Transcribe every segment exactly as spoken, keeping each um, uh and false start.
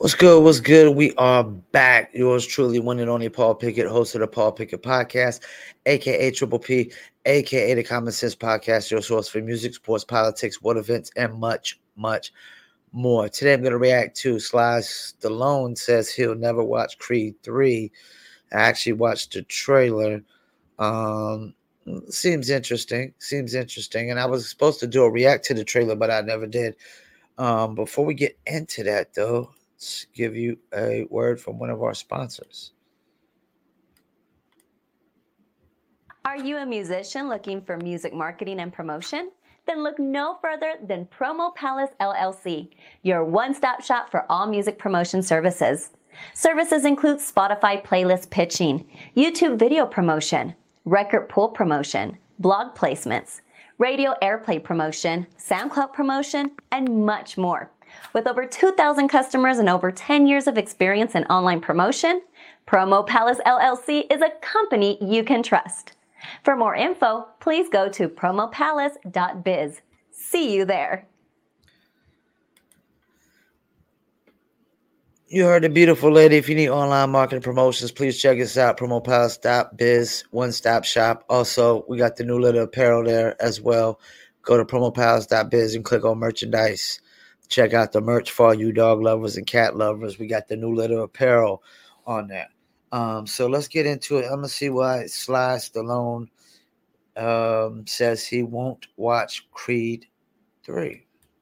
What's good? What's good? We are back. Yours truly, one and only Paul Pickett, host of the Paul Pickett Podcast, aka Triple P, aka the Common Sense Podcast, your source for music, sports, politics, world events, and much, much more. Today, I'm going to react to Sly Stallone says he'll never watch Creed three. I actually watched the trailer. Um, seems interesting. Seems interesting. And I was supposed to do a react to the trailer, but I never did. Um, before we get into that, though, let's give you a word from one of our sponsors. Are you a musician looking for music marketing and promotion? Then look no further than Promo Palace L L C, your one-stop shop for all music promotion services. Services include Spotify playlist pitching, YouTube video promotion, record pool promotion, blog placements, radio airplay promotion, SoundCloud promotion, and much more. With over two thousand customers and over ten years of experience in online promotion, Promo Palace L L C is a company you can trust. For more info, please go to promo palace dot biz. See you there. You heard the beautiful lady. If you need online marketing promotions, please check us out, promo palace dot biz, one-stop shop. Also, we got the new little apparel there as well. Go to promo palace dot biz and click on merchandise. Check out the merch for all you dog lovers and cat lovers. We got the new little apparel on there. Um, so let's get into it. I'm going to see why Sly Stallone um, says he won't watch Creed three.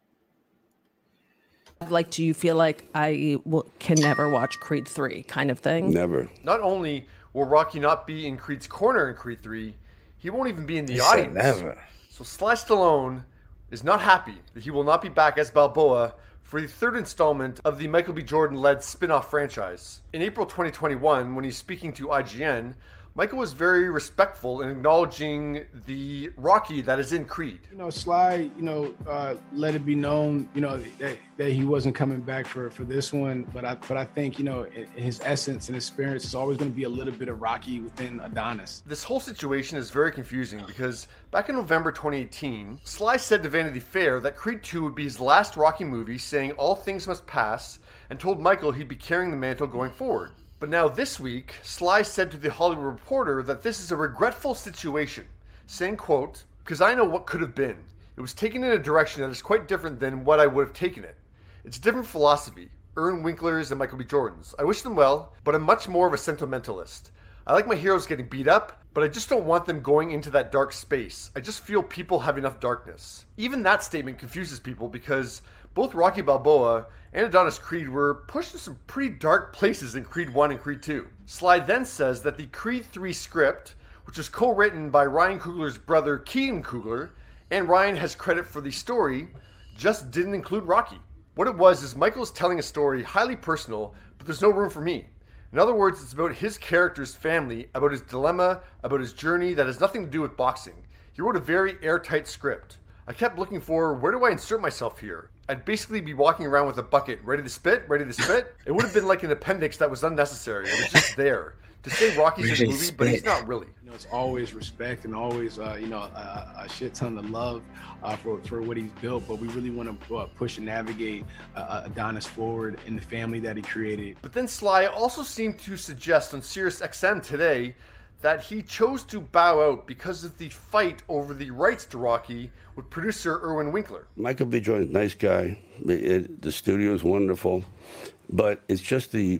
Like, do you feel like I will, can never watch Creed three kind of thing? Never. Not only will Rocky not be in Creed's corner in Creed three, he won't even be in the He said audience. never. So Sly Stallone is not happy that he will not be back as Balboa for the third installment of the Michael B. Jordan-led spin-off franchise. In April twenty twenty-one, when he's speaking to I G N, Michael was very respectful in acknowledging the Rocky that is in Creed. You know, Sly, you know, uh, let it be known, you know, that, that he wasn't coming back for, for this one. But I but I think, you know, in, in his essence and his spirit, is always going to be a little bit of Rocky within Adonis. This whole situation is very confusing because back in November twenty eighteen, Sly said to Vanity Fair that Creed two would be his last Rocky movie, saying all things must pass, and told Michael he'd be carrying the mantle going forward. But now this week, Sly said to the Hollywood Reporter that this is a regretful situation, saying, quote, "Because I know what could have been. It was taken in a direction that is quite different than what I would have taken it. It's a different philosophy, Irwin Winkler's and Michael B. Jordan's. I wish them well, but I'm much more of a sentimentalist. I like my heroes getting beat up, but I just don't want them going into that dark space. I just feel people have enough darkness." Even that statement confuses people because both Rocky Balboa and Adonis Creed were pushed to some pretty dark places in Creed one and Creed two. Sly then says that the Creed three script, which was co-written by Ryan Coogler's brother Keaton Coogler, and Ryan has credit for the story, just didn't include Rocky. What it was is Michael is telling a story highly personal, but there's no room for me. In other words, it's about his character's family, about his dilemma, about his journey that has nothing to do with boxing. He wrote a very airtight script. I kept looking for, where do I insert myself here? I'd basically be walking around with a bucket, ready to spit, ready to spit. It would have been like an appendix that was unnecessary. It was just there. To say Rocky's in the movie, but he's not really. You know, it's always respect and always, uh, you know, a, a shit ton of love uh, for, for what he's built. But we really want to uh, push and navigate uh, Adonis forward in the family that he created. But then Sly also seemed to suggest on Sirius X M today that he chose to bow out because of the fight over the rights to Rocky with producer Irwin Winkler. Michael B. Jordan, nice guy. It, it, the studio is wonderful, but it's just the,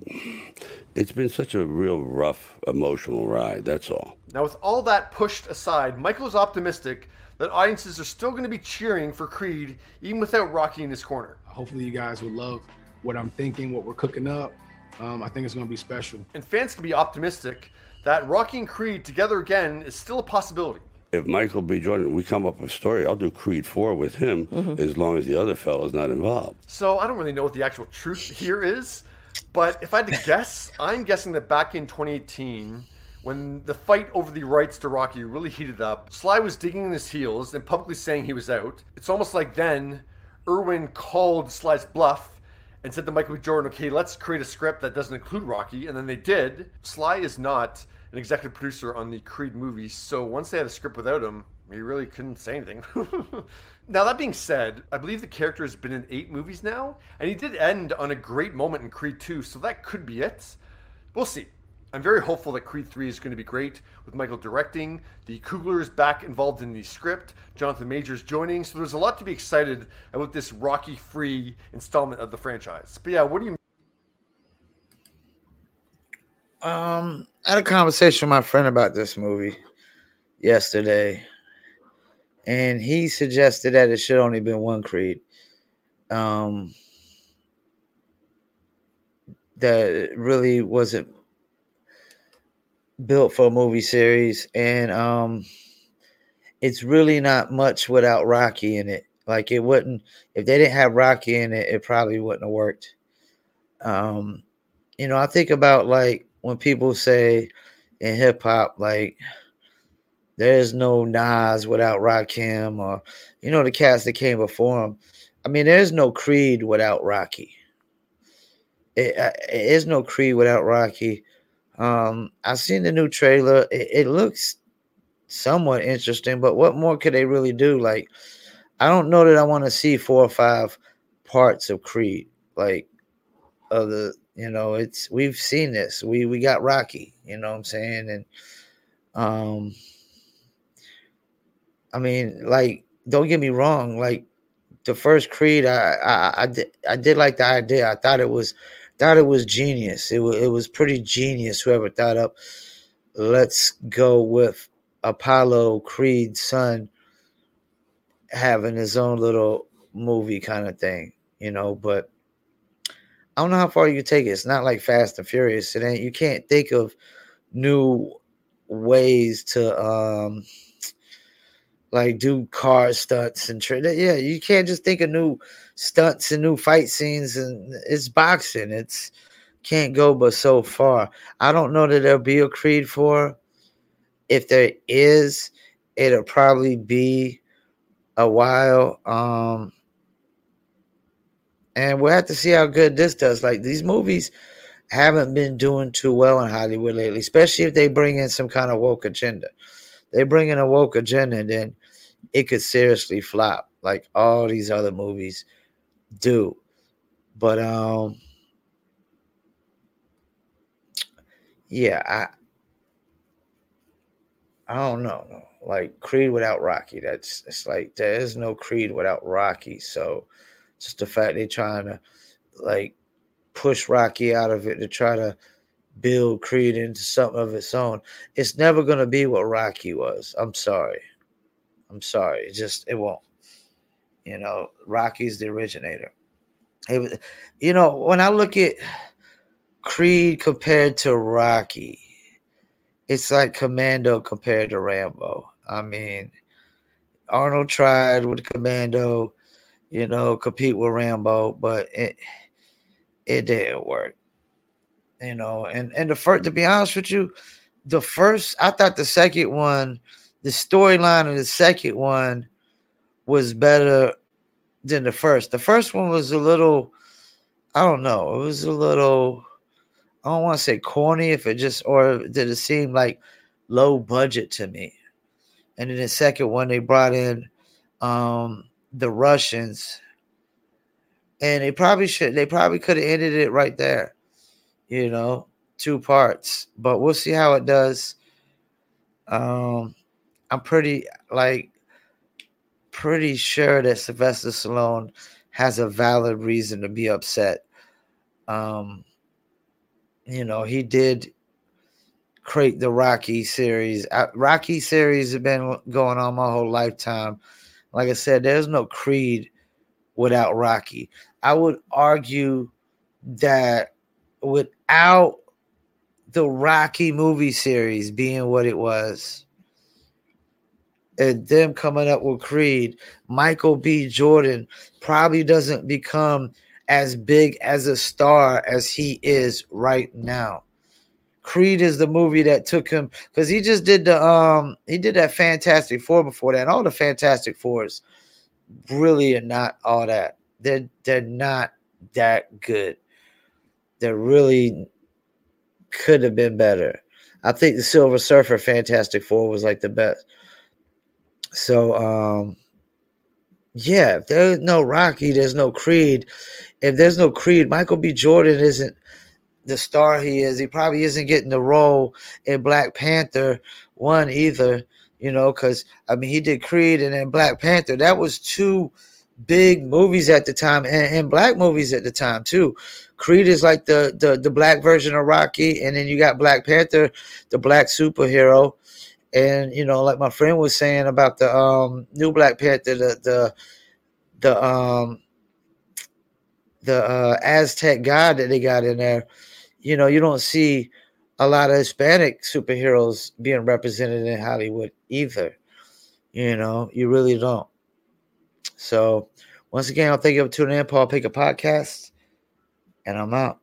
it's been such a real rough, emotional ride, that's all. Now with all that pushed aside, Michael is optimistic that audiences are still going to be cheering for Creed even without Rocky in his corner. Hopefully you guys will love what I'm thinking, what we're cooking up. Um, I think it's going to be special. And fans can be optimistic that Rocky and Creed together again is still a possibility. If Michael B. Jordan, we come up with a story, I'll do Creed four with him mm-hmm. as long as the other fellow's not involved. So I don't really know what the actual truth here is, but if I had to guess, I'm guessing that back in twenty eighteen, when the fight over the rights to Rocky really heated up, Sly was digging in his heels and publicly saying he was out. It's almost like then Irwin called Sly's bluff and said to Michael B. Jordan, okay, let's create a script that doesn't include Rocky, and then they did. Sly is not an executive producer on the Creed movie, so once they had a script without him, he really couldn't say anything. Now, that being said, I believe the character has been in eight movies now, and he did end on a great moment in Creed two, so that could be it. We'll see. I'm very hopeful that Creed three is going to be great, with Michael directing, the Couglers back involved in the script, Jonathan Majors joining, so there's a lot to be excited about this Rocky-free installment of the franchise. But yeah, what do you Um, I had a conversation with my friend about this movie yesterday, and he suggested that it should only been one Creed. Um, that it really wasn't built for a movie series, and um, it's really not much without Rocky in it. Like, it wouldn't, if they didn't have Rocky in it, it probably wouldn't have worked. Um, you know, I think about, like, when people say in hip hop, like, there's no Nas without Rakim, or, you know, the cats that came before him. I mean, there's no Creed without Rocky. It, uh, it is no Creed without Rocky. Um, I've seen the new trailer. It, it looks somewhat interesting, but what more could they really do? Like, I don't know that I want to see four or five parts of Creed. Like, of the, you know, it's, we've seen this. We we got Rocky, you know what I'm saying? And um I mean, like, don't get me wrong, like, the first Creed, I I I did, I did like the idea. I thought it was thought it was genius. It was it was pretty genius, whoever thought up, let's go with Apollo Creed's son having his own little movie kind of thing, you know, but I don't know how far you can take it. It's not like Fast and Furious. It ain't, you can't think of new ways to um like do car stunts and tra- yeah, you can't just think of new stunts and new fight scenes, and it's boxing. It's can't go but so far. I don't know that there'll be a Creed four. If there is, it'll probably be a while. Um And we'll have to see how good this does. Like, these movies haven't been doing too well in Hollywood lately, especially if they bring in some kind of woke agenda. They bring in a woke agenda, then it could seriously flop, like all these other movies do. But um, yeah, I I don't know. Like, Creed without Rocky, that's, it's like there is no Creed without Rocky. So just the fact they're trying to, like, push Rocky out of it to try to build Creed into something of its own. It's never going to be what Rocky was. I'm sorry. I'm sorry. It just, it won't. You know, Rocky's the originator. It was, you know, when I look at Creed compared to Rocky, it's like Commando compared to Rambo. I mean, Arnold tried with Commando, you know, compete with Rambo, but it it didn't work. You know, and, and the first, to be honest with you, the first, I thought the second one, the storyline of the second one was better than the first. The first one was a little, I don't know, it was a little, I don't want to say corny, if it just, or did it seem like low budget to me? And then the second one, they brought in um, the Russians, and they probably should, they probably could have ended it right there, you know, two parts. But we'll see how it does. Um, I'm pretty, like, pretty sure that Sylvester Stallone has a valid reason to be upset. Um, you know, he did create the Rocky series. I, Rocky series have been going on my whole lifetime. Like I said, there's no Creed without Rocky. I would argue that without the Rocky movie series being what it was, and them coming up with Creed, Michael B. Jordan probably doesn't become as big as a star as he is right now. Creed is the movie that took him, because he just did the um he did that Fantastic Four before that, and all the Fantastic Fours really are not all that. They're they're not that good. They really could have been better. I think the Silver Surfer Fantastic Four was like the best. So um Yeah, if there's no Rocky, there's no Creed. If there's no Creed, Michael B. Jordan isn't the star he is. He probably isn't getting the role in Black Panther one either, you know, because, I mean, he did Creed and then Black Panther. That was two big movies at the time, and, and black movies at the time, too. Creed is like the, the, the black version of Rocky, and then you got Black Panther, the black superhero. And, you know, like my friend was saying about the um, new Black Panther, the the the um the uh, Aztec god that they got in there, you know, you don't see a lot of Hispanic superheroes being represented in Hollywood either. You know, you really don't. So once again, I'll thank you for tuning in, Paul Pickett Podcast, and I'm out.